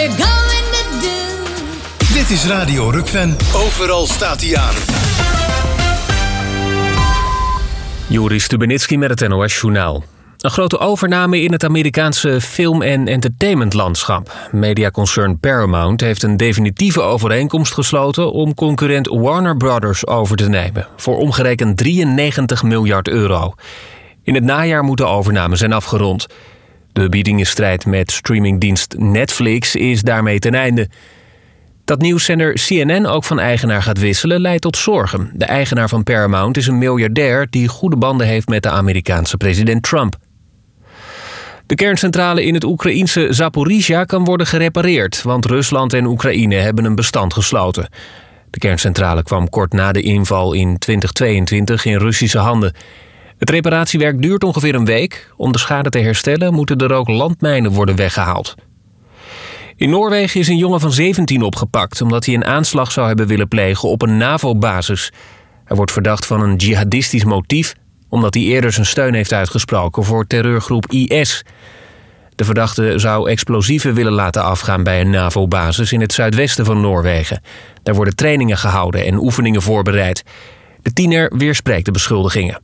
they're going to do. Dit is Radio Rukven. Overal staat hij aan. Joris Stubenitski met het NOS-journaal. Een grote overname in het Amerikaanse film- en entertainmentlandschap. Mediaconcern Paramount heeft een definitieve overeenkomst gesloten om concurrent Warner Brothers over te nemen. Voor omgerekend 93 miljard euro. In het najaar moet de overname zijn afgerond. De biedingenstrijd met streamingdienst Netflix is daarmee ten einde. Dat nieuwszender CNN ook van eigenaar gaat wisselen leidt tot zorgen. De eigenaar van Paramount is een miljardair die goede banden heeft met de Amerikaanse president Trump. De kerncentrale in het Oekraïense Zaporizhzhia kan worden gerepareerd, want Rusland en Oekraïne hebben een bestand gesloten. De kerncentrale kwam kort na de inval in 2022 in Russische handen. Het reparatiewerk duurt ongeveer een week. Om de schade te herstellen moeten er ook landmijnen worden weggehaald. In Noorwegen is een jongen van 17 opgepakt omdat hij een aanslag zou hebben willen plegen op een NAVO-basis. Hij wordt verdacht van een jihadistisch motief omdat hij eerder zijn steun heeft uitgesproken voor terreurgroep IS. De verdachte zou explosieven willen laten afgaan bij een NAVO-basis in het zuidwesten van Noorwegen. Daar worden trainingen gehouden en oefeningen voorbereid. De tiener weerspreekt de beschuldigingen.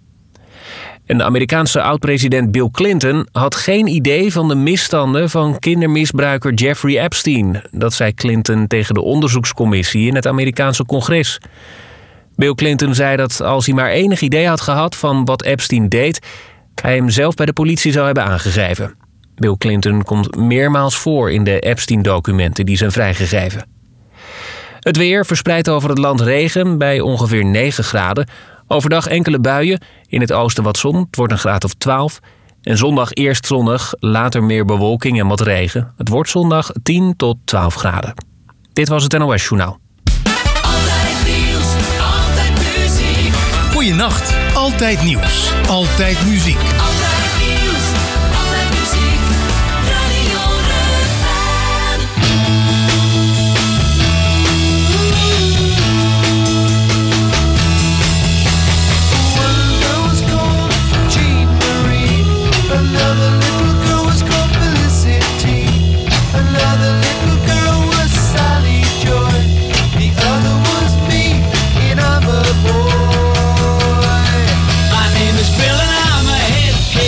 En de Amerikaanse oud-president Bill Clinton had geen idee van de misstanden van kindermisbruiker Jeffrey Epstein. Dat zei Clinton tegen de onderzoekscommissie in het Amerikaanse congres. Bill Clinton zei dat als hij maar enig idee had gehad van wat Epstein deed, hij hem zelf bij de politie zou hebben aangegeven. Bill Clinton komt meermaals voor in de Epstein-documenten die zijn vrijgegeven. Het weer verspreidt over het land regen bij ongeveer 9 graden. Overdag enkele buien, in het oosten wat zon, het wordt een graad of 12. En zondag eerst zonnig, later meer bewolking en wat regen. Het wordt zondag 10 tot 12 graden. Dit was het NOS-journaal. Altijd nieuws, altijd muziek. Goeienacht. Altijd nieuws. Altijd muziek. Altijd nieuws, altijd muziek. Radio Rukven. My name is Bill and I'm a head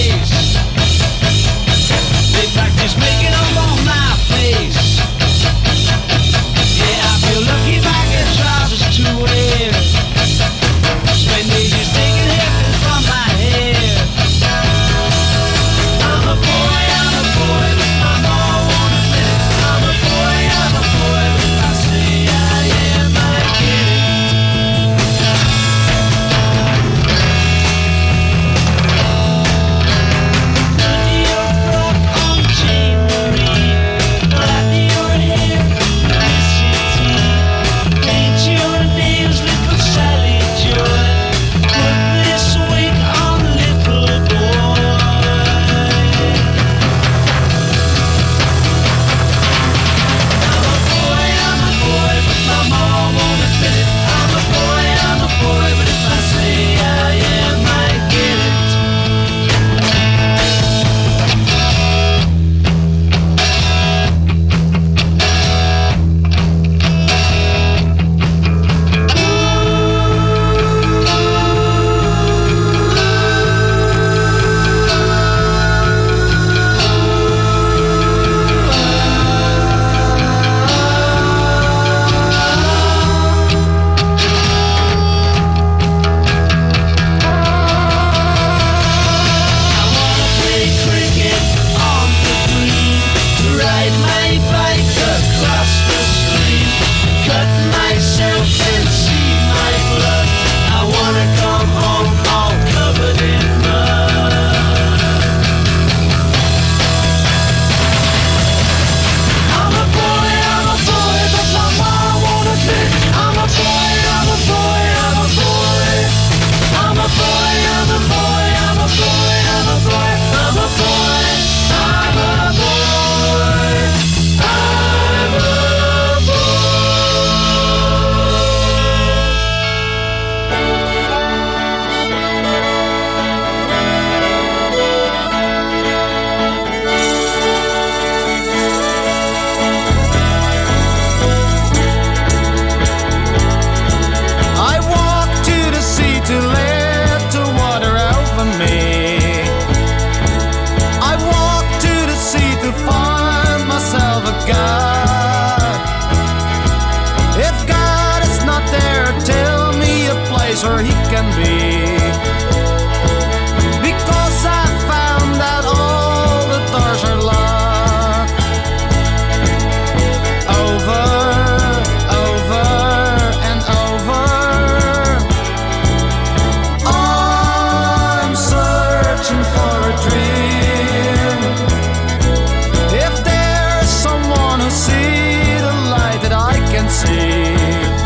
can be. Because I found that all the doors are locked. Over and over, I'm searching for a dream. If there's someone who sees the light that I can see,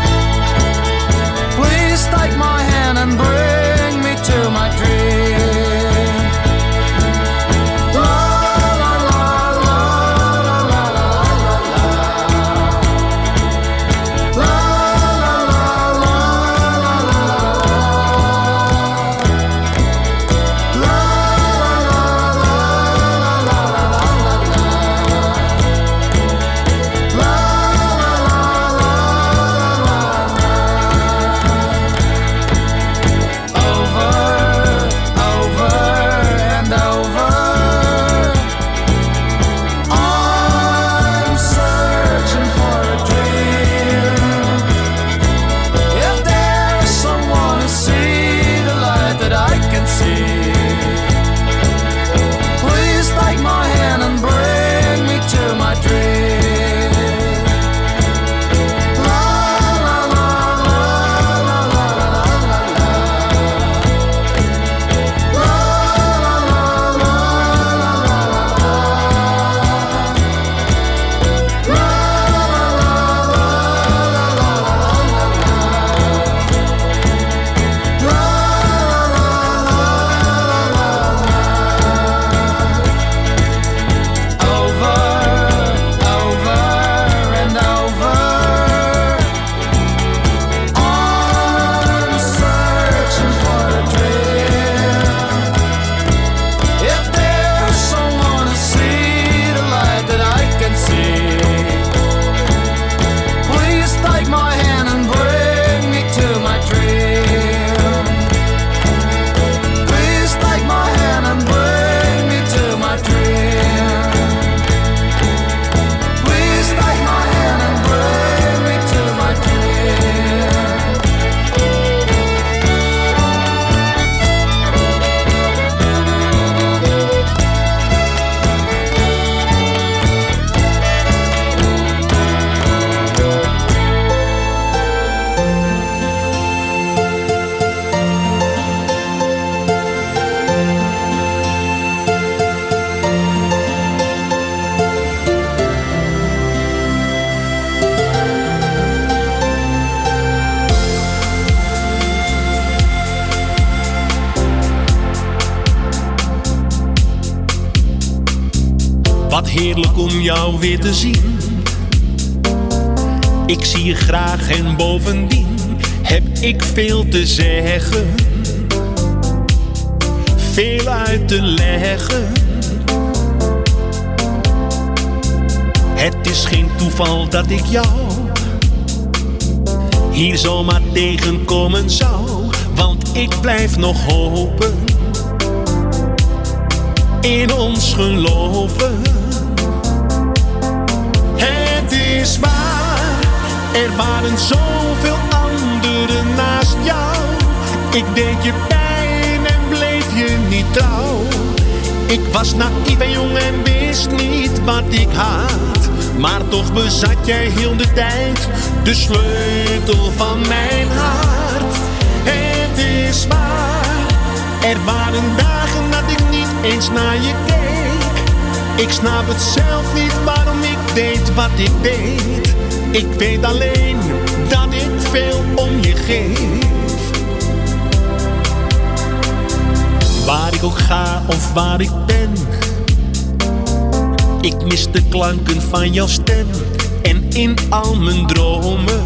please take my hand and bring me to my dream. La la la la la la la la la. La la la la la la la. La la la la la la la la. La Wat heerlijk om jou weer te zien. Ik zie je graag en bovendien heb ik veel te zeggen. Veel uit te leggen. Het is geen toeval dat ik jou hier zomaar tegenkomen zou. Want ik blijf nog hopen, in ons geloven. Het is waar, er waren zoveel anderen naast jou. Ik deed je pijn en bleef je niet trouw. Ik was naïef en jong en wist niet wat ik had. Maar toch bezat jij heel de tijd de sleutel van mijn hart. Het is waar, er waren dagen dat ik niet eens naar je keek. Ik snap het zelf niet waarom ik deed wat ik deed. Ik weet alleen dat ik veel om je geef. Waar ik ook ga of waar ik ben, ik mis de klanken van jouw stem. En in al mijn dromen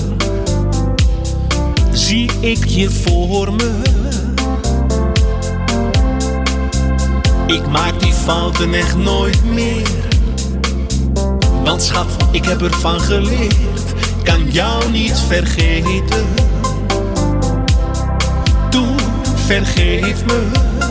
zie ik je voor me. Ik maak die fouten echt nooit meer. Want schat, ik heb ervan geleerd. Kan jou niet vergeten. Toe, vergeef me.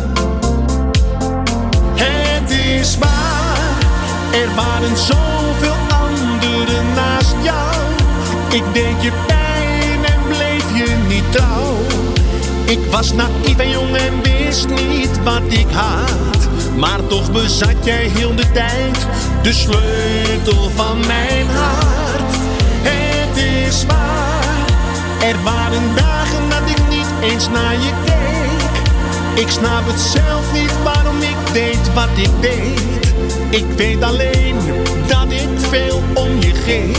Het is waar, er waren zoveel anderen naast jou. Ik deed je pijn en bleef je niet trouw. Ik was naïef en jong en wist niet wat ik had. Maar toch bezat jij heel de tijd de sleutel van mijn hart. Het is waar, er waren dagen dat ik niet eens naar je keek. Ik snap het zelf niet waarom ik deed wat ik deed. Ik weet alleen dat ik veel om je geef.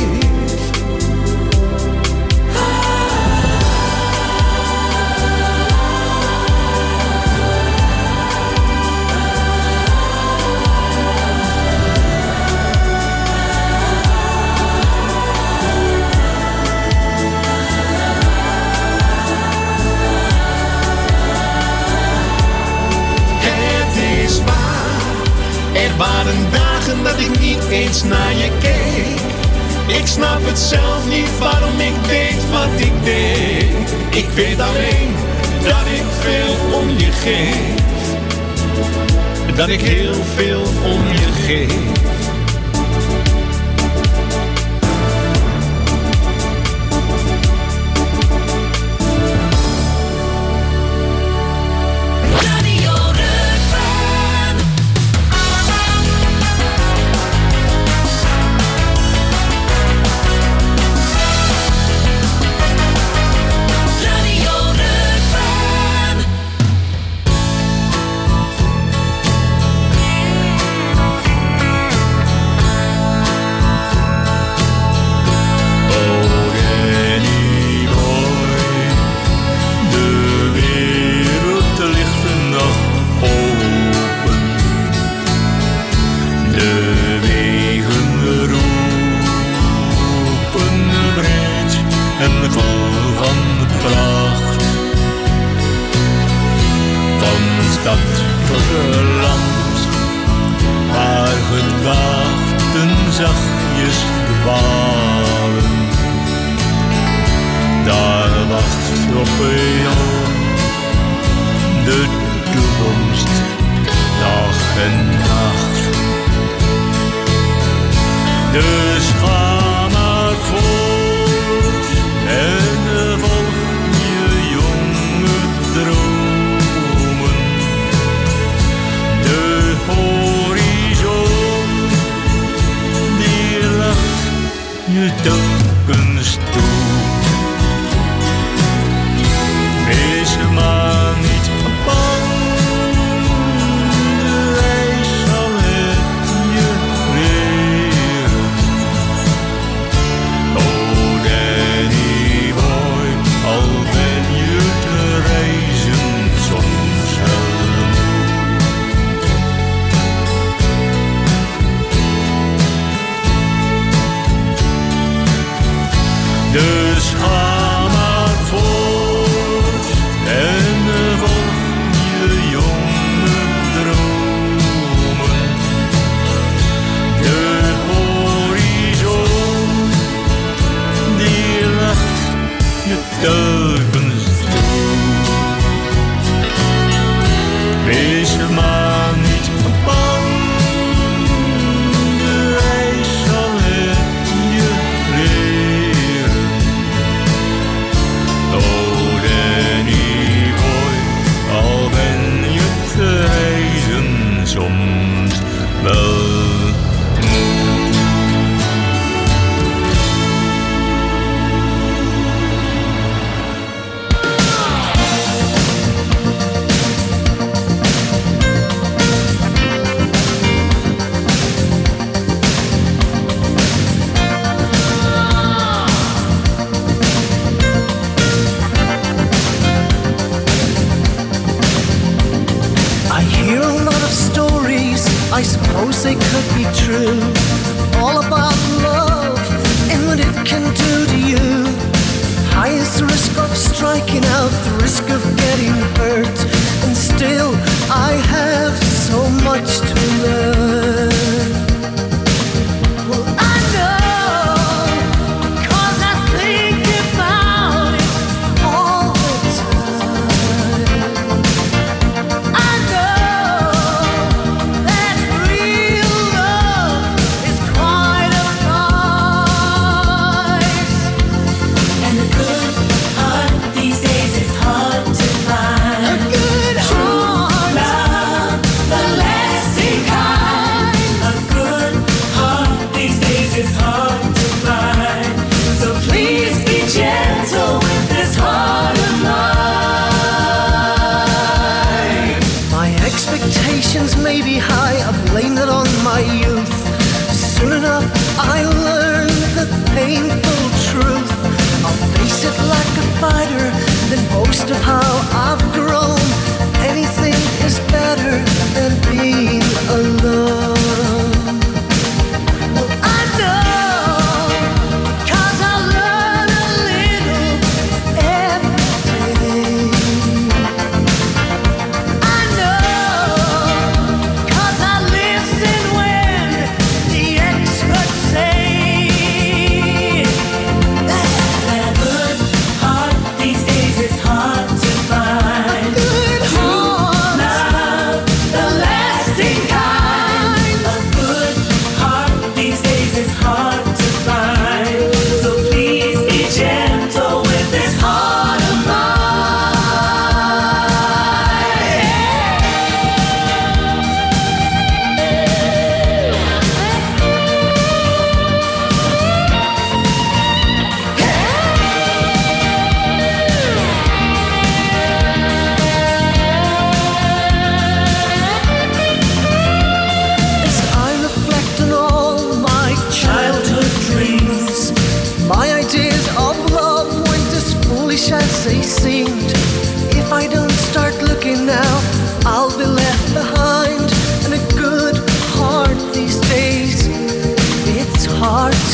Er waren dagen dat ik niet eens naar je keek. Ik snap het zelf niet waarom ik deed wat ik deed. Ik weet alleen dat ik veel om je geef. Dat ik heel veel om je geef.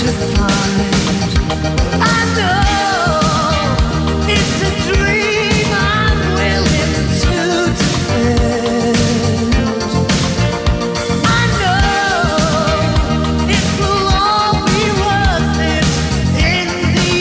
to find. I know it's a dream I'm willing to defend. I know it will all be worth it in the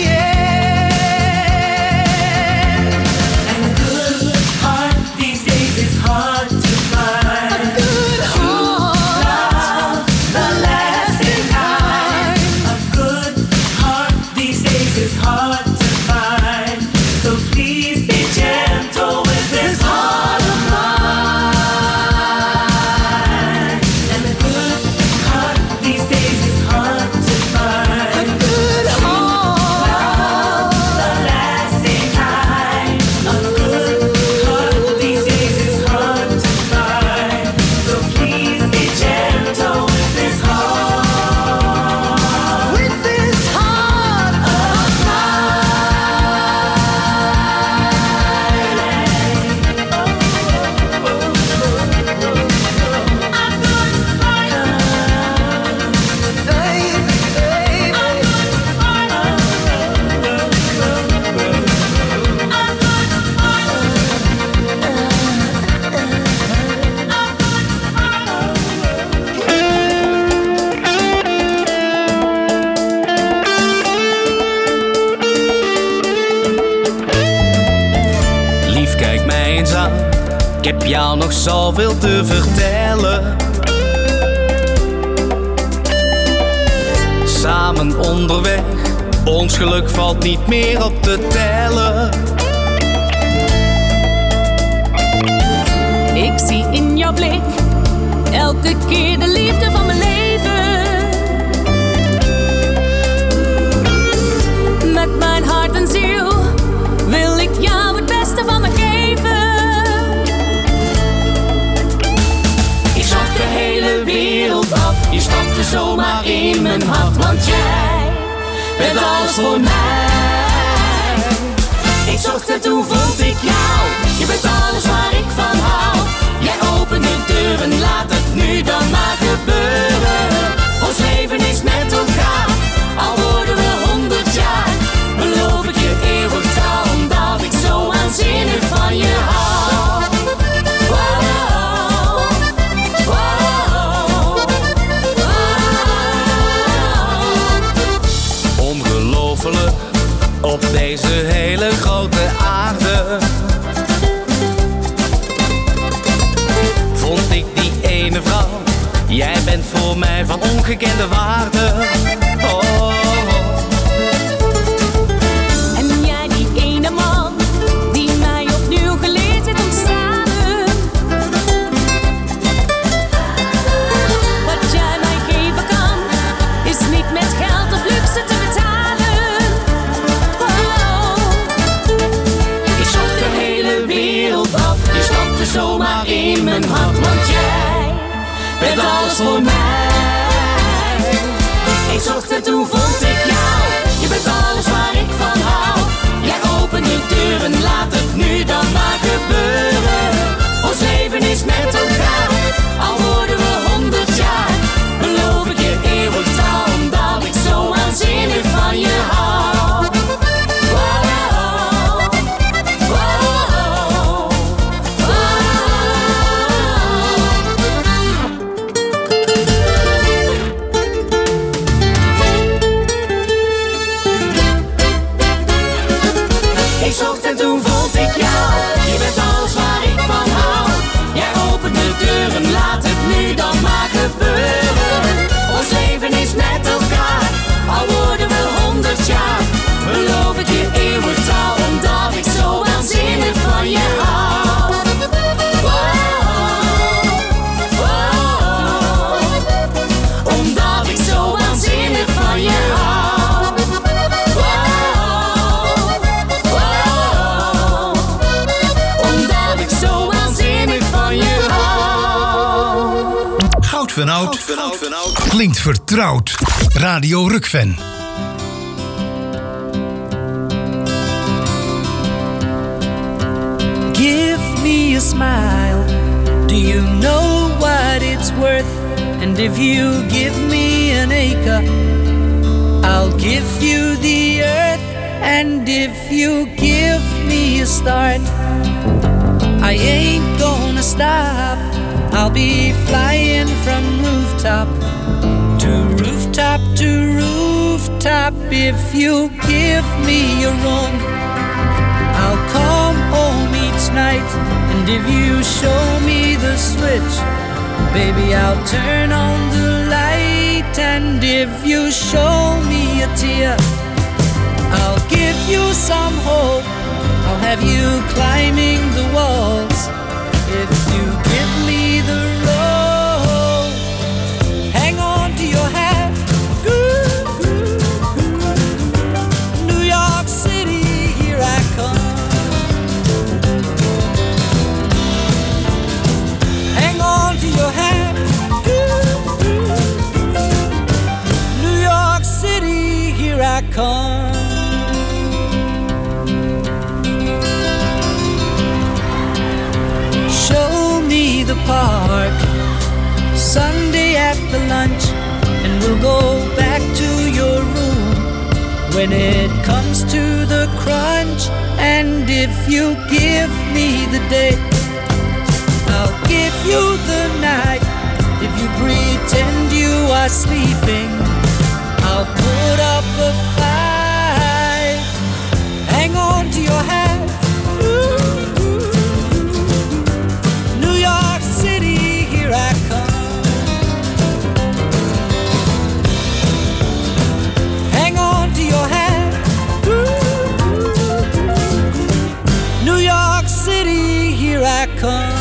end. And a good heart these days is hard to find. A good heart, the lasting kind. A good heart these days is hard to find. So please be gentle with this heart of mine. And a good heart these days is hard to find. A good heart, The lasting kind. A good heart these days is hard to find. So please be gentle with this heart. with this heart of Lief, kijk mij eens aan. Ik heb jou nog zoveel te vertellen. Samen onderweg, ons geluk valt niet meer op te tellen. Ik zie in jouw blik elke keer de liefde van mijn leven. Met mijn hart en ziel wil ik jou het beste van me geven. Ik zag de hele wereld af, je stapte zomaar in mijn hart. Want jij bent alles voor mij. Ik zocht en toen vond ik jou, je bent alles waar ik van hou. Jij opent de deuren, laat het nu dan maar gebeuren. Ons leven is met elkaar, al worden we 100 jaar. Beloof ik je eeuwig trouw, omdat ik zo aanzinnig van je hou. Wow, wow, wow. Ongelooflijk, op deze hele grote aarde vond ik die ene vrouw. Jij bent voor mij van ongekende waarde. Oh. En jij die ene man, die mij opnieuw geleerd heeft om te stralen. Wat jij mij geven kan, is niet met geld of luxe te betalen. Oh. Ik zocht de hele wereld af, je stapte zomaar in mijn hart. Want jij bent alles voor mij. Ik zocht en toen vond ik jou, je bent alles waar ik van hou. Jij opent de deuren, laat het nu dan maar gebeuren. Ons leven is met elkaar, al worden we 100 jaar. Beloof ik je eeuwig trouw, omdat ik zo aanzinnig van je hou. Wow, wow, Ik zocht en toen vond ik jou, je bent alles waar ik van hou. Jij opent de deuren, laat het nu dan maar gebeuren. Ons leven is met elkaar, al worden we 100 jaar. Beloof ik je eeuwig trouw, omdat ik zo waanzinnig van je hou. Wow, wow, omdat ik zo waanzinnig van je hou. Goud van Oud klinkt vertrouwd. Radio Rukven. Give me a smile. Do you know what it's worth? And if you give me an acre, give you the earth, and if you give me a start, I ain't gonna stop. I'll be flying from rooftop to rooftop to rooftop. If you give me a room, I'll come home each night. And if you show me the switch, baby, I'll turn on the light. And if you show me a tear, I'll give you some hope. I'll have you climbing the walls if you give me the rope. Hang on to your hat. New York City, here I come. Hang on to your hat. New York City, here I come. Show me the park Sunday after lunch, and we'll go back to your room when it comes to the crunch. And if you give me the day, I'll give you the night. If you pretend you are sleeping, I'll put up a fight. Hang on to your hat. New York City, here I come. Hang on to your hat. New York City, here I come.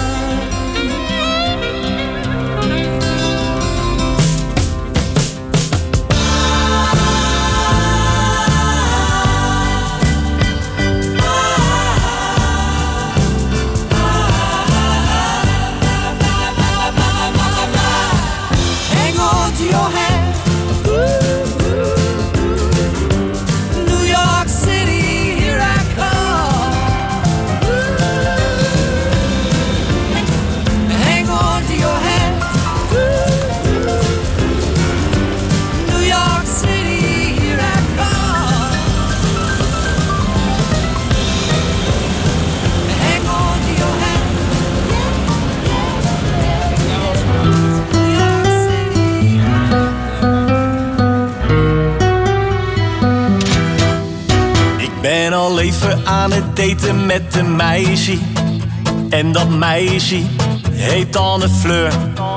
Ben al even aan het daten met een meisje. En dat meisje heet Anne Fleur.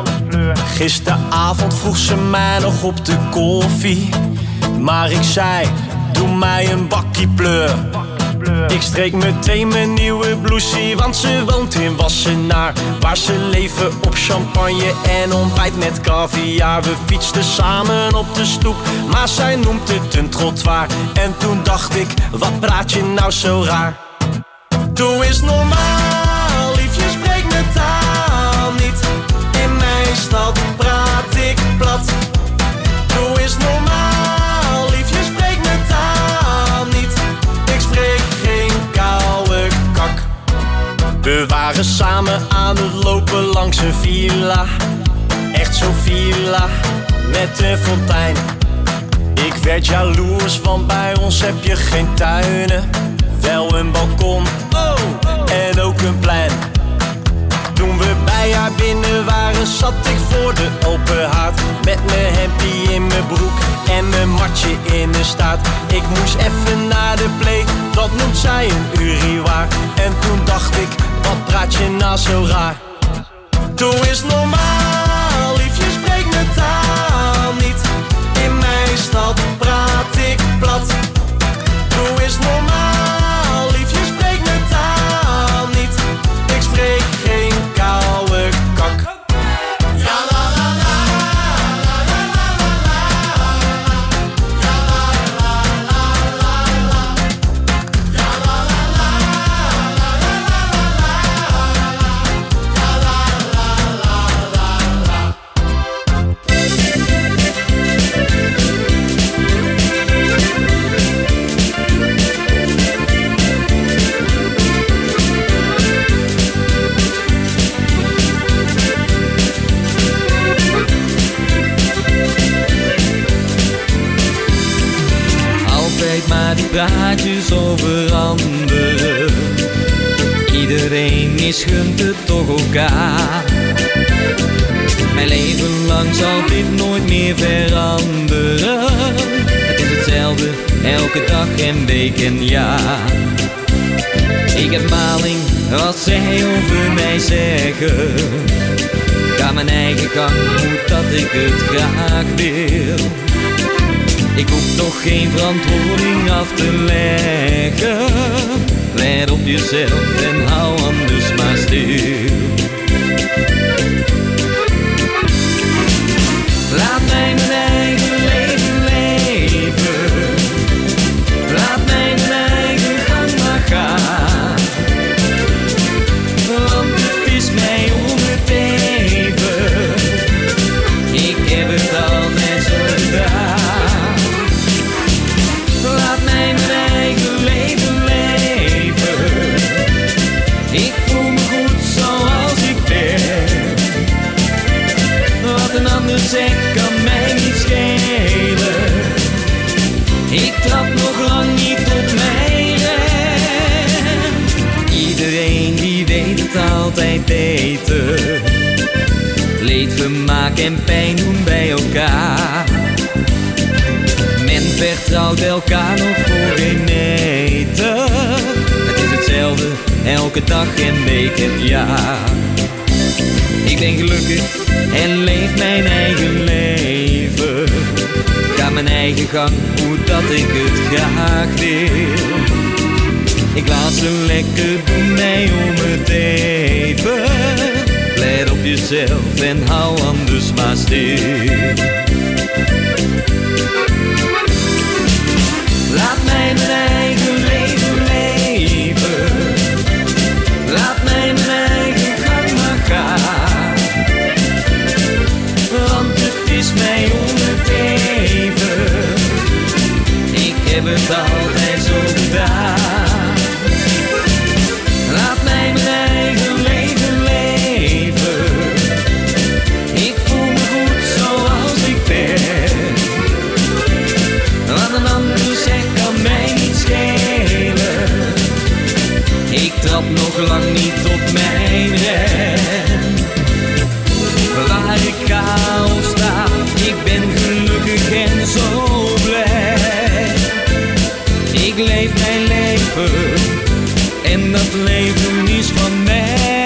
Gisteravond vroeg ze mij nog op de koffie. Maar ik zei, doe mij een bakkie pleur. Ik streek meteen mijn nieuwe blousie, want ze woont in Wassenaar, waar ze leven op champagne en ontbijt met caviar. We fietsten samen op de stoep, maar zij noemt het een trottoir. En toen dacht ik, wat praat je nou zo raar? Doe eens normaal, liefje, spreek mijn taal niet. In mijn stad praat ik plat. Doe eens normaal, liefje, spreek mijn taal niet. Ik spreek geen koude kak. We waren samen aan het lopen langs een villa. Echt zo'n villa met een fontein. Ik werd jaloers, want bij ons heb je geen tuinen. Wel een balkon, oh, en ook een plein. Toen we bij haar binnen waren, zat ik voor de open haard. Met mijn hempie in mijn broek en mijn matje in de staart. Ik moest even naar de play, dat noemt zij een urinoir. En toen dacht ik, wat praat je nou zo raar? Doe eens normaal, liefje, spreek mijn taal niet. In mijn stad praat ik plat. Doe eens normaal, liefje, spreek mijn taal niet. Ik spreek geen koude kak. Ja la la la, la la la la, ja la la la la la, ja la la la, la la la la la, ja la la la la la. altijd maar die praatjes over anderen. Iedereen misgunt het toch elkaar. Mijn leven lang zal dit nooit meer veranderen. Het is hetzelfde, elke dag en week en jaar. Ik heb maling, wat zij over mij zeggen. Ga mijn eigen gang, moet dat ik het graag wil. Ik hoef toch geen verantwoording af te leggen. Let op jezelf en hou anders maar stil. Laat mij mijn eigen leven leven. Laat mij mijn eigen gang maar gaan. Want het is mij om het even. Ik heb het altijd zo gedaan. Laat mij mijn eigen leven leven. Ik voel me goed zoals ik ben. Wat een ander zegt kan mij niet schelen. Ik trap nog lang niet op mijn rem. Iedereen die weet het altijd beter. Leed, vermaak en pijn doen bij elkaar. Men vertrouwt elkaar nog voor geen meter. Het is hetzelfde, elke dag en week en jaar. Ik ben gelukkig en leef mijn eigen leven. Ga mijn eigen gang, hoe dat ik het graag wil. Ik laat ze lekker doen, mij om het even. Let op jezelf en hou anders maar stil. Laat mij mijn eigen leven leven. Laat mij mijn eigen gang maar gaan. Want het is mij om het even. Ik heb het altijd zo gedaan. Laat mij mijn eigen leven leven. Ik voel me goed zoals ik ben. Wat een ander zegt kan mij niet schelen. Ik trap nog lang niet op mijn rem. Waar ik ga of sta, ik ben gelukkig en zo blij. Ik leef mijn leven en dat leven is van mij.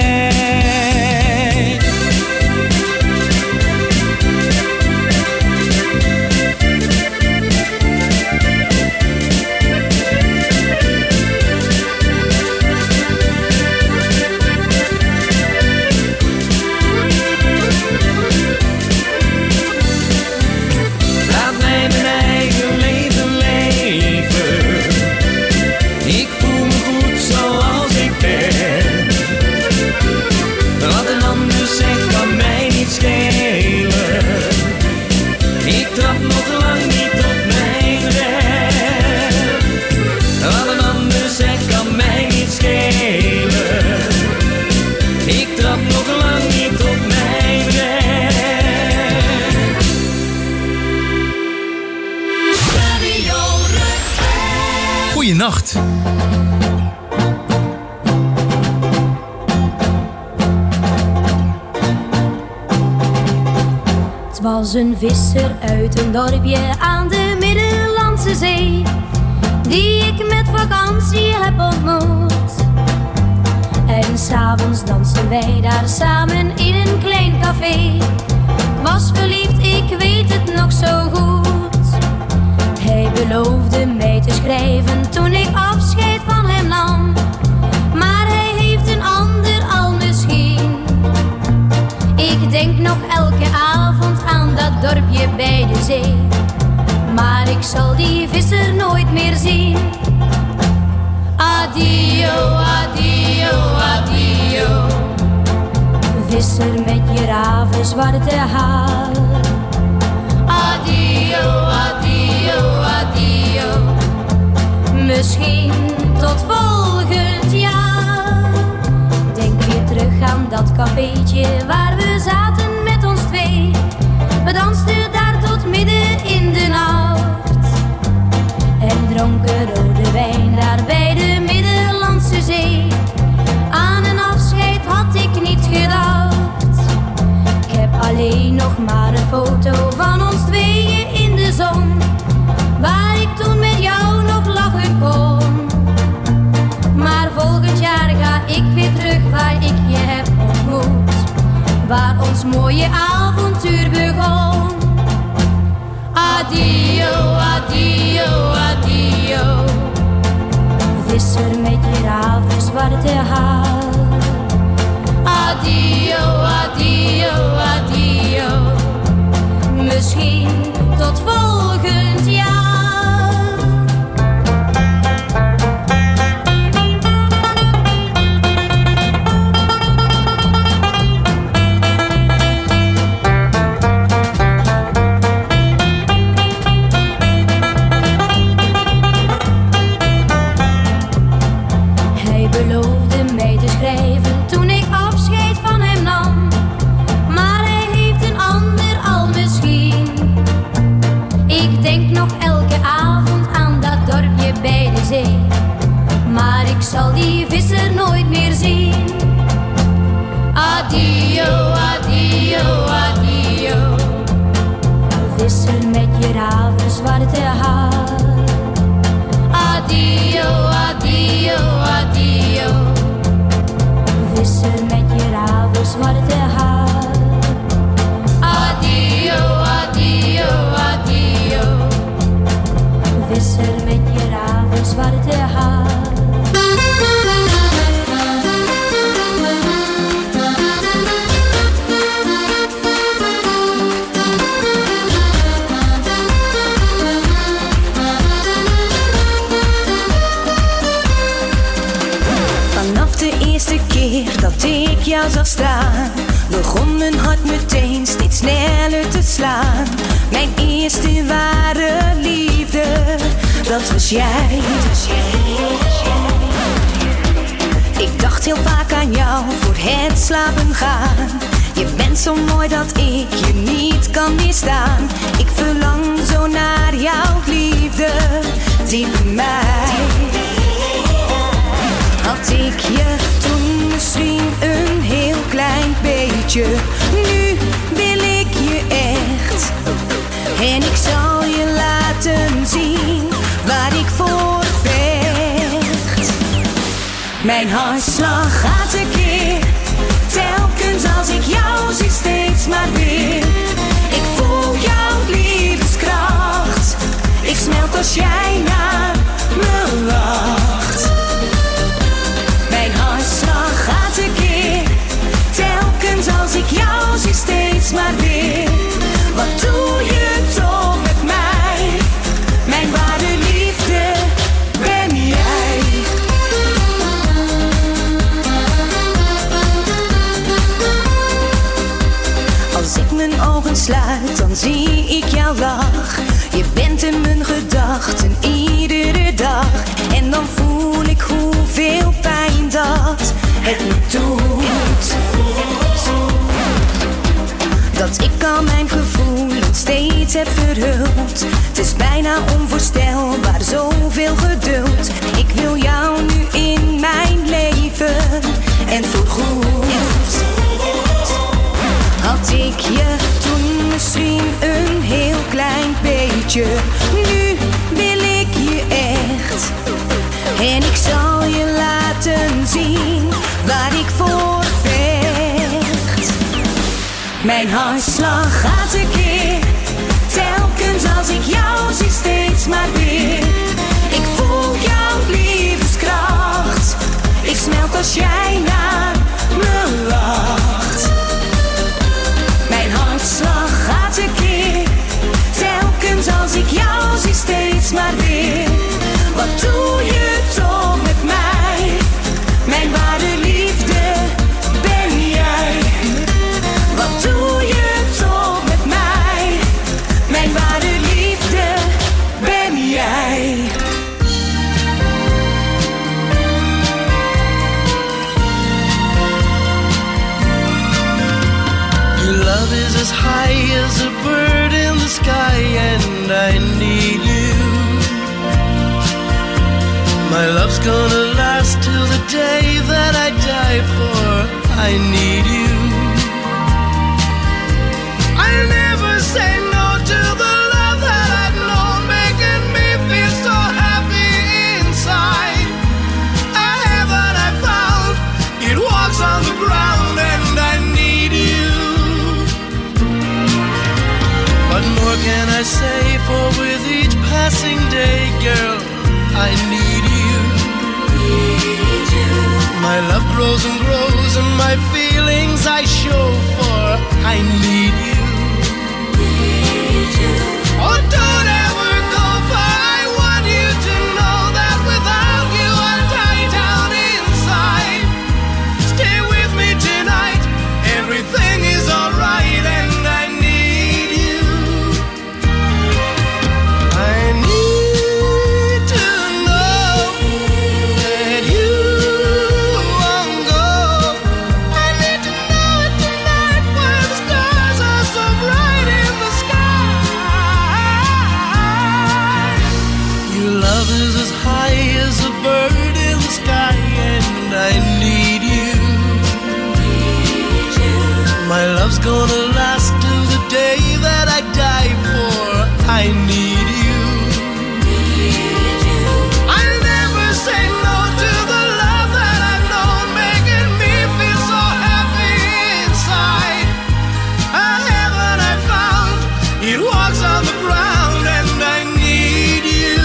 Goeienacht. Het was een visser uit een dorpje aan de Middellandse Zee, die ik met vakantie heb ontmoet. En 's avonds dansten wij daar samen in een klein café. Ik was verliefd, ik weet het nog zo goed. Hij beloofde mij te schrijven toen ik afscheid van hem nam. Maar hij heeft een ander al misschien. Ik denk nog elke avond aan dat dorpje bij de zee. Maar ik zal die visser nooit meer zien. Adio, adio, adio. Visser met je ravenzwarte haar. Adio, adio, adio. Misschien tot volgend jaar. Denk weer terug aan dat cafeetje waar we zaten met ons twee. We dansten daar tot midden in de nacht. En dronken rode wijn daar bij de Middellandse Zee. Aan een afscheid had ik niet gedacht. Ik heb alleen nog maar een foto van ons tweeën in de zon, waar ik toen met jou nog lachen kon. Maar volgend jaar ga ik weer terug waar ik je heb ontmoet, waar ons mooie avontuur begon. Adio, adio, adio, visser met je ravenzwarte haar. Adio, adio, adio, misschien tot volgend jaar. Hij beloofde mij te schrijven toen ik afscheid van hem nam, maar hij heeft een ander al misschien. Ik denk nog elke avond aan dat dorpje bij de zee, maar ik zal die visser nooit meer zien. Adio, adio, adio, visser met je ravenzwarte haar. Adio, adio, adio, visser met je ravenzwarte haar. Adio, adio, adio, visser met je ravenzwarte haar. Vanaf de eerste keer dat ik jou zag staan, begon mijn hart meteen steeds sneller te slaan. Mijn eerste ware liefde, dat was jij. Ik dacht heel vaak aan jou voor het slapen gaan. Je bent zo mooi dat ik je niet kan weerstaan. Ik verlang zo naar jouw liefde, diep in mij. Had ik je toen misschien een heel klein beetje, nu wil ik je echt. En ik zal je laten zien waar ik voor vecht. Mijn hartslag gaat tekeer, telkens als ik jou zie, steeds maar weer. Ik voel jouw liefdeskracht, ik smelt als jij naar me lacht. Mijn hartslag gaat tekeer, telkens als ik jou zie, steeds maar weer. Wat doe je toch met mij? Mijn ware liefde ben jij. Als ik mijn ogen sluit, dan zie ik jouw lach. Je bent in mijn gedachten iedere dag. En dan voel ik hoeveel pijn dat het me doet. Dat ik al mijn gevoelens steeds heb verhuld. Het is bijna onvoorstelbaar, zoveel geduld. Ik wil jou nu in mijn leven en voorgoed. Had ik je toen misschien een heel klein beetje, nu wil ik je echt. En ik zal je laten zien waar ik voor vecht. Mijn hartslag gaat tekeer, telkens als ik jou zie, steeds maar weer. Ik voel jouw liefdeskracht, ik smelt als jij naar me lacht. Mijn hartslag gaat tekeer, telkens als ik jou zie, steeds maar weer. Wat doe je toch met mij? Mijn ware liefde ben jij. Wat doe je toch met mij? Mijn ware liefde ben jij. Your love is as high as a bird in the sky, and I need you. My love's gonna last till the day that I die, for I need you. I'll never say no to the love that I've known, making me feel so happy inside. A heaven I found, it walks on the ground, and I need you. What more can I say, for with each passing day, girl, I need you. My love grows and grows, and my feelings I show, for I need you. Oh, don't ever go, for I want you to know that without you I'll die down inside. Stay with me tonight, everything is alright, and I need you. I need to know that you won't go. I need to know it tonight, when the stars are so bright in the sky. Your love is as high as a bird in the sky, and I need you. My love's gonna last till the day that I die, for I need you. I'll never say no to the love that I've known, making me feel so happy inside. A heaven I found, it walks on the ground, and I need you.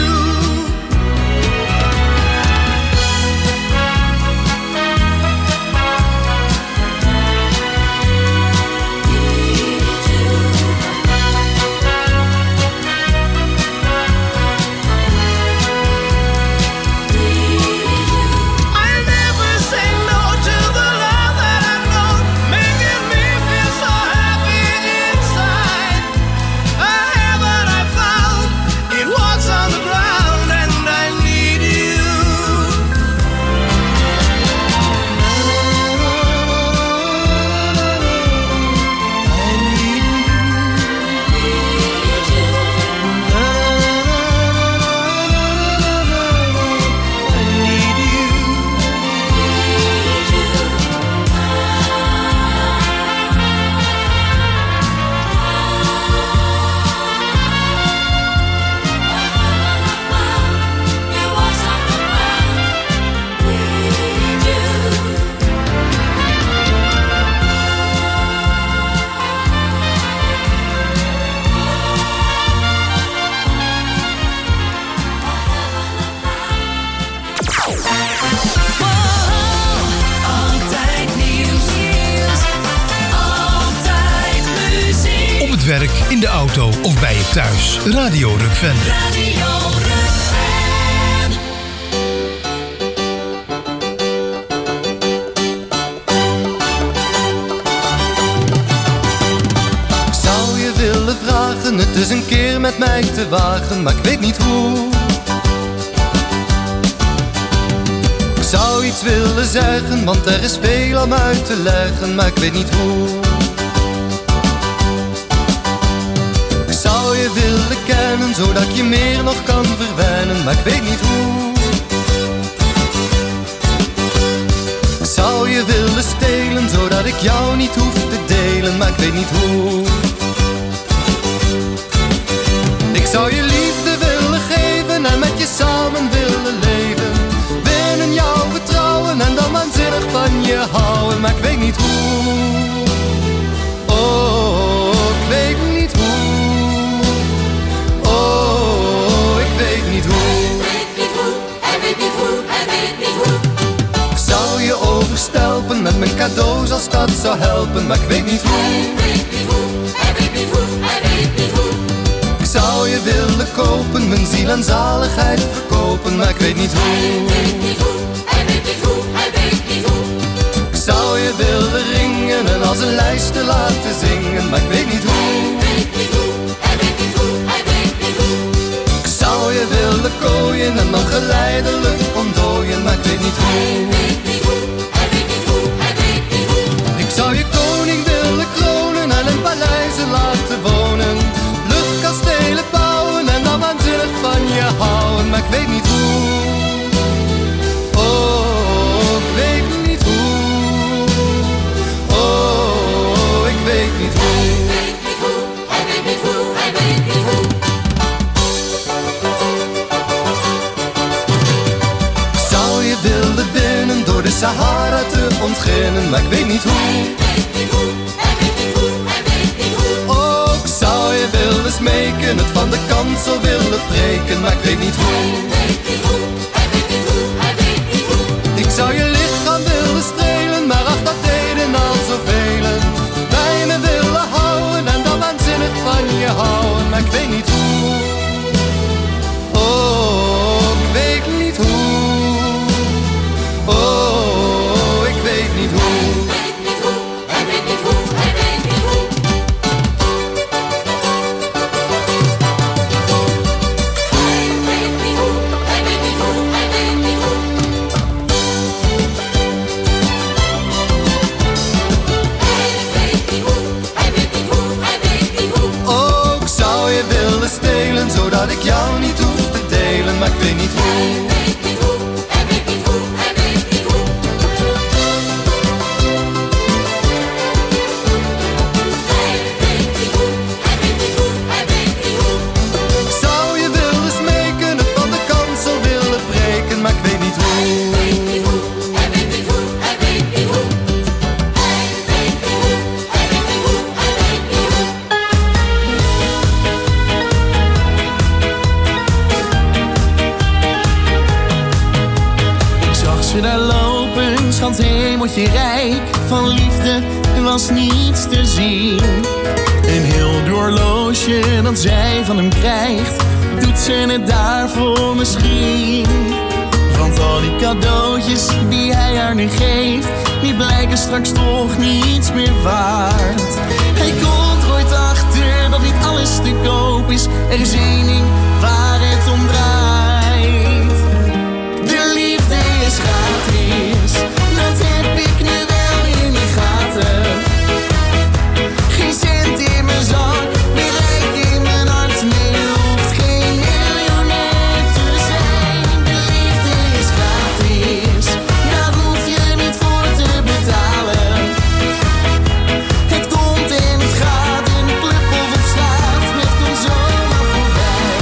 I'll never say no to the love that I've known, making me feel so happy inside. A heaven I found, it walks on the ground, and I need you. Altijd nieuws. Altijd muziek. Op het werk, in de auto of bij je thuis. Radio Rukven. Radio Rukven. Ik zou je willen vragen het eens een keer met mij te wagen, maar ik weet niet hoe. Ik zou iets willen zeggen, want er is veel om uit te leggen, maar ik weet niet hoe. Ik zou je willen kennen, zodat ik je meer nog kan verwennen, maar ik weet niet hoe. Ik zou je willen stelen, zodat ik jou niet hoef te delen, maar ik weet niet hoe. Ik zou je liefde willen geven en met je samen willen leven, binnen jouw vertrouwen en dan waanzinnig van je houden, maar ik weet niet hoe. Oh, ik weet niet hoe. Oh, ik weet niet hoe. Hij weet niet hoe. Ik zou je overstelpen met mijn cadeaus als dat zou helpen, maar ik weet niet hoe. Hij weet niet hoe. Ik zou je willen kopen, mijn ziel en zaligheid verkopen, maar ik weet niet hoe. Hij weet niet hoe. Ik zou je willen ringen en als een lijst te laten zingen, maar ik weet niet hoe. Hij weet niet hoe. Ik zou je willen kooien en dan geleidelijk ontdooien, maar ik weet niet hoe. Hij weet niet hoe. Ik zou je koning willen kronen en in paleizen laten wonen, luchtkastelen bouwen en dan waanzinnig van je houden, maar ik weet niet hoe. Sahara te ontginnen, maar ik weet niet hoe. Ook zou je willen smeken, het van de kansel willen breken, maar ik weet niet hoe. Ik zou je lichaam willen strelen, maar ach, dat deden al zoveel. Bij me willen houden en dan waanzinnig van je houden, maar ik weet niet hoe. Oh, ik weet niet hoe. Oh, ik weet niet hoe. Hij weet niet hoe, hij weet niet hoe, hij weet niet hoe. Hij weet niet hoe, hij weet niet hoe, hij weet niet hoe. Hij weet niet hoe, hij weet niet hoe. Ook zou je willen stelen, zodat ik jou niet hoef te delen, maar ik weet niet hoe. Schat hemeltje rijk, van liefde was niets te zien. Een heel duur horloge dat zij van hem krijgt, doet ze het daarvoor misschien. Want al die cadeautjes die hij haar nu geeft, die blijken straks toch niets meer waard. Hij komt ooit achter dat niet alles te koop is, er is één ding waar het om draait. De liefde is gratis, dat heb ik nu wel in de gaten. Geen cent in mijn zak, bereik in mijn hart. Nee, je hoeft geen miljonair te zijn. De liefde is gratis, daar hoef je niet voor te betalen. Het komt en het gaat, in de club of op straat, het komt zomaar voorbij.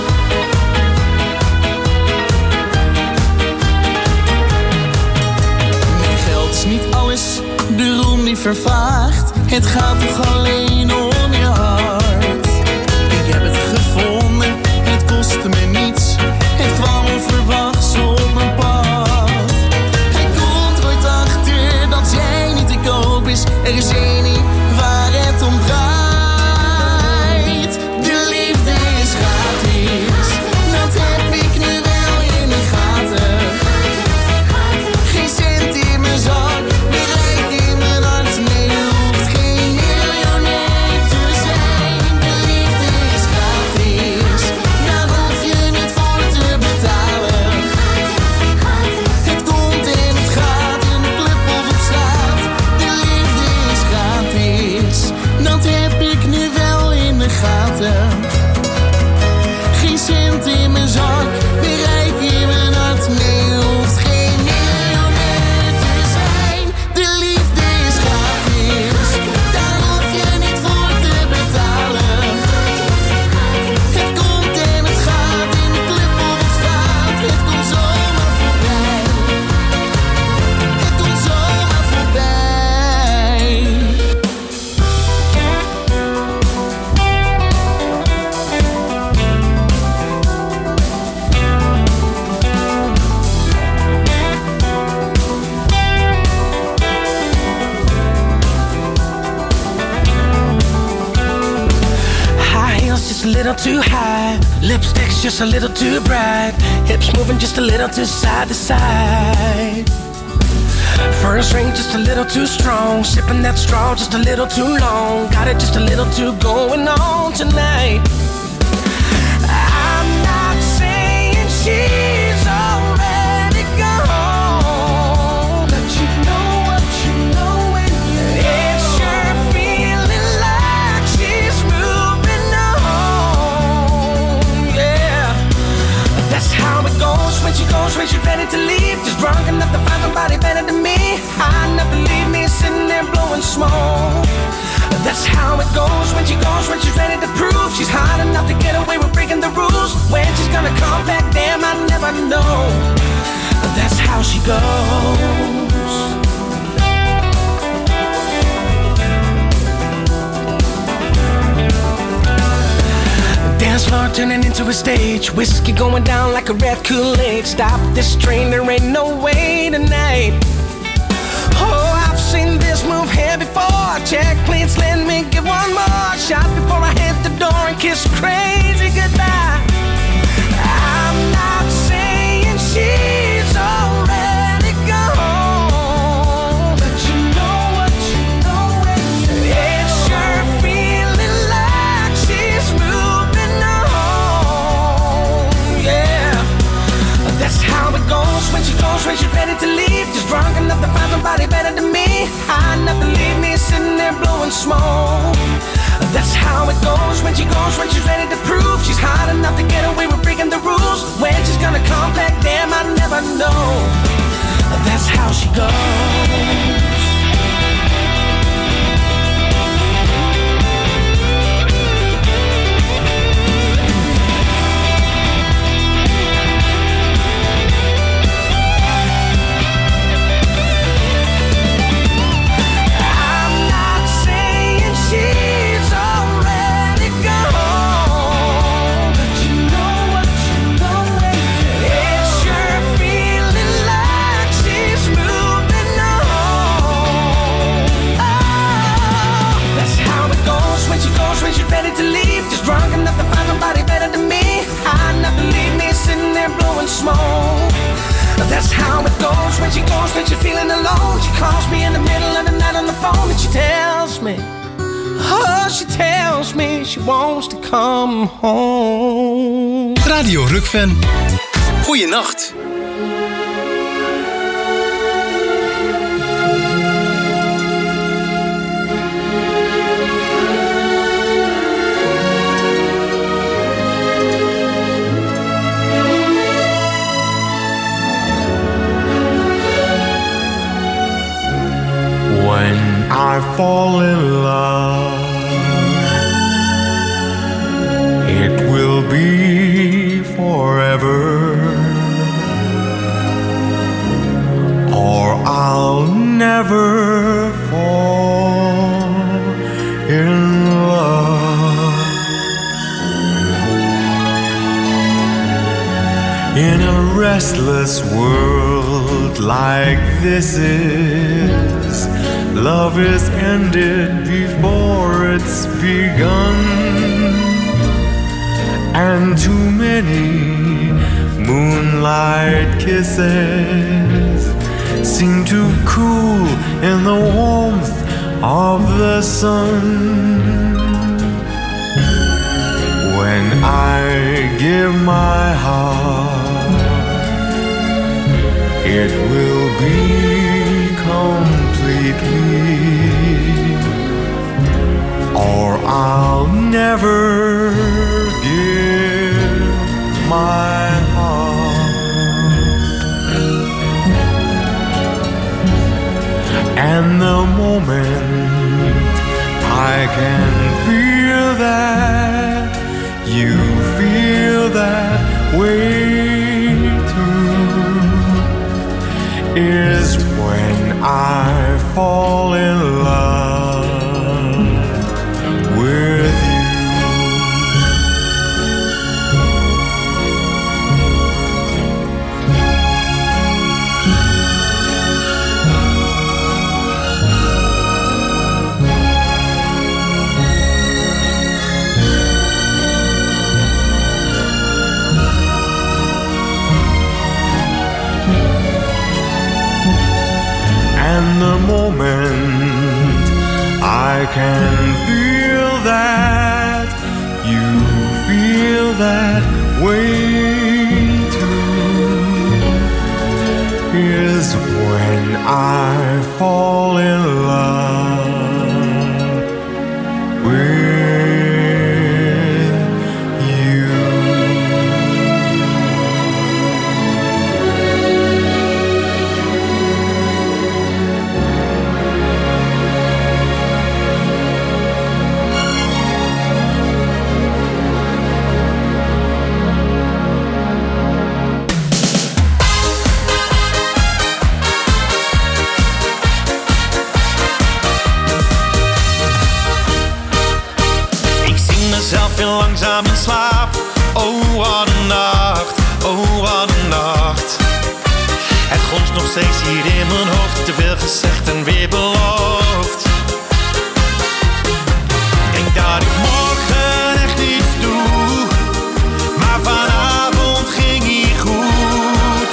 Nee, geld is niet alles, de roem die vervaagt. Het gaat toch alleen om je hart. Ik heb het gevonden, het kostte me niets. Het kwam onverwachts op mijn pad. Hij komt ooit achter dat jij niet te koop is. Er is één ding waar het om draait. De liefde is gratis, dat heb ik nu wel in de gaten. Geen cent in mijn zak, bereik in mijn hart. Nee, je hoeft geen miljonair te zijn. De liefde is gratis, daar hoef je niet voor te betalen. Het komt en het gaat, in de club of op straat. De liefde is gratis, dat heb ik nu wel in de gaten. Geen cent in mijn zak, bereik in mijn hart. Nee, je hoeft geen miljonair te zijn. De liefde is gratis, daar hoef je niet voor te betalen. Het komt en het gaat, in de club of op straat. Het komt zomaar voorbij. Het komt zomaar voorbij. High heels just a little too high, lipstick's just a little too bright, hips moving just a little too side to side. First ring just a little too strong, sipping that straw just a little too long, got it just a little too going on tonight. I'm not saying she's already gone, but you know what you know when it's sure feeling like she's moving on, yeah. That's how it goes when she's ready to leave, just drunk enough to find somebody better than me. I never leave me sitting there blowing smoke. That's how it goes when she's ready to prove she's hot enough to get away with breaking the rules. When she's gonna come back, damn, I never know. That's how she goes. turning into a stage. Whiskey going down like a red Kool-Aid. Stop this train, there ain't no way tonight. Oh, I've seen this move here before. Check, please let me get one more shot before I hit the door and kiss crazy goodbye. I'm not saying she's already gone, but you know what you know when it's sure feeling like she's moving on. Yeah, that's how it goes when she's ready to leave. Just drunk enough to find somebody better than me. High enough to leave me sitting there blowing smoke. That's how it goes when she's ready to prove she's hot enough to get away with breaking the rules. When she's gonna come back, damn, I never know. That's how she goes. When she's ready to leave, just drunk enough to find somebody better than me. High enough to leave me sitting there blowing smoke. That's how it goes when she's feeling alone. She calls me in the middle of the night on the phone and she tells me, oh, she tells me she wants to come home. Radio Rukven. Goeienacht. When I fall in love, it will be forever, or I'll never fall in love. In a restless world like this is, love is ended before it's begun, and too many moonlight kisses seem to cool in the warmth of the sun. When I give my heart, it will be completely, or I'll never give my heart. And the moment I can feel that you feel that way too is when I fall in love with you. And the moment I can feel that you feel that way too is when I fall in love with nog steeds hier in mijn hoofd. Te veel gezegd en weer beloofd. Ik denk dat ik morgen echt iets doe, maar vanavond ging hij goed.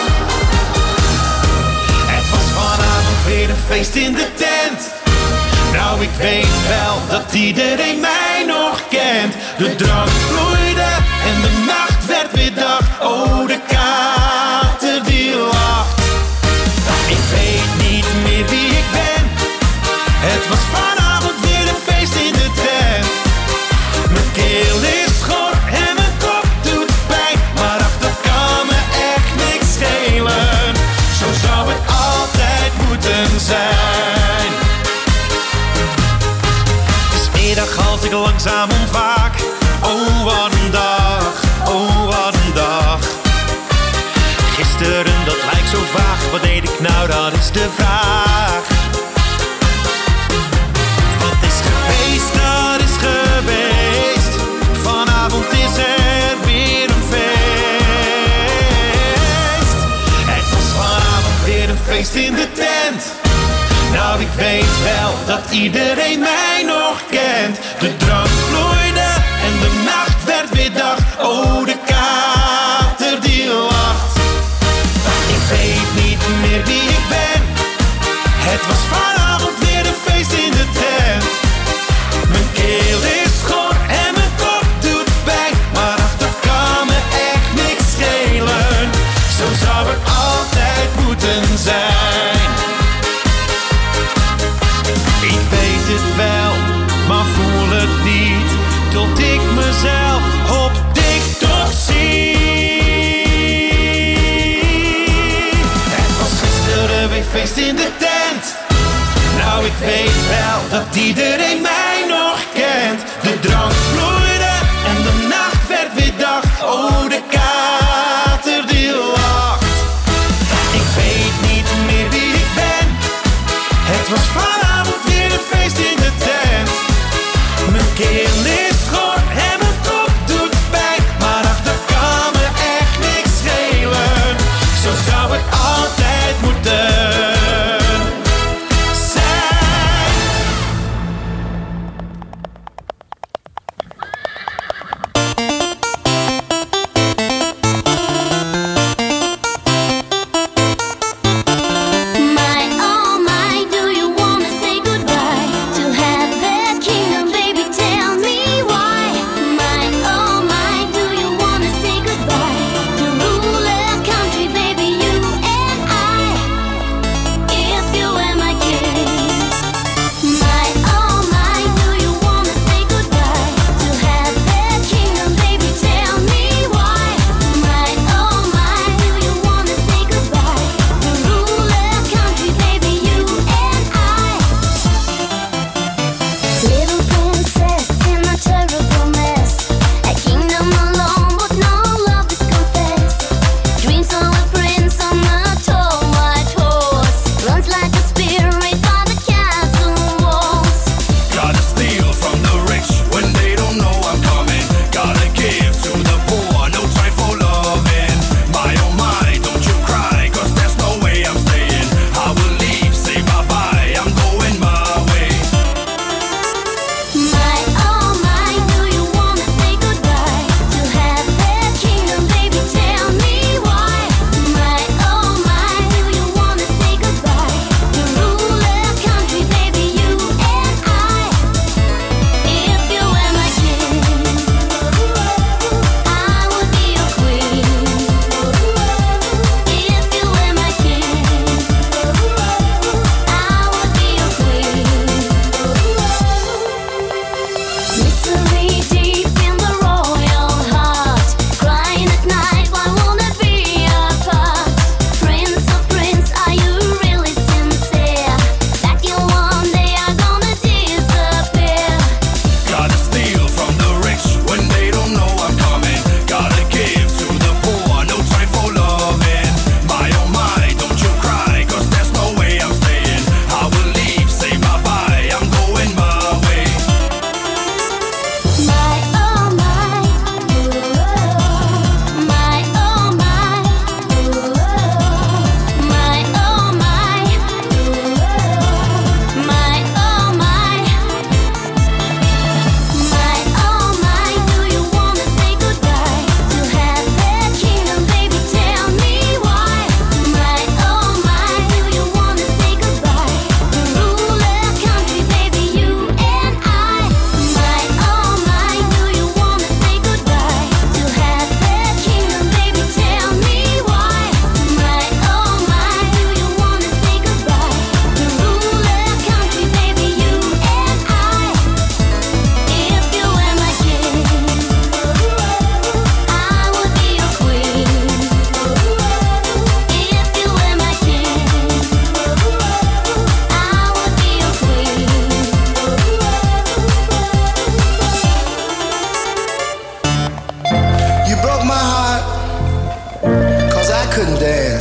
Het was vanavond weer een feest in de tent. Nou, ik weet wel dat iedereen mij nog kent. De drank vloeide en de nacht werd weer dag. Oh, de kater die lacht. Ik weet niet meer wie ik ben. Het was vanavond weer een feest in de tent. Mijn keel is schor en mijn kop doet pijn, maar ach, dat kan me echt niks schelen. Zo zou het altijd moeten zijn. Het is middag als ik langzaam ontwaak. Oh, wat een dag, oh, wat een dag. Gisteren, dat lijkt zo vaag. Wat deed ik nou, dat is de vraag. Wat is geweest, dat is geweest. Vanavond is er weer een feest. Het was vanavond weer een feest in de tent. Nou, ik weet wel dat iedereen mij nog kent. De drank vloeide en de nacht werd weer dag. Oh, de kater die lacht. Ik weet niet meer wie ik ben. Het was vanavond weer een feest in de tent. Mijn keel is schor en mijn kop doet pijn, maar ach, dat kan me echt niks schelen. Zo zou het altijd moeten zijn. Ik weet het wel, maar voel het niet, tot ik mezelf op TikTok zie. Het was gisteren weer feest in de tent. Nou, ik weet wel dat iedereen mij nog kent. De drank vloeide en de nacht werd weer dag. Oh, de kater die lacht. Ik weet niet meer wie ik ben. Het was vanavond weer een feest in de tent. Mijn keel is schor en mijn kop doet pijn, maar ach, dat kan me echt niks schelen. Zo zou het altijd moeten zijn.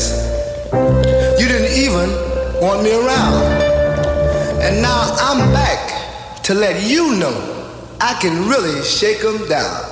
past. You didn't even want me around. And now I'm back to let you know I can really shake 'em down.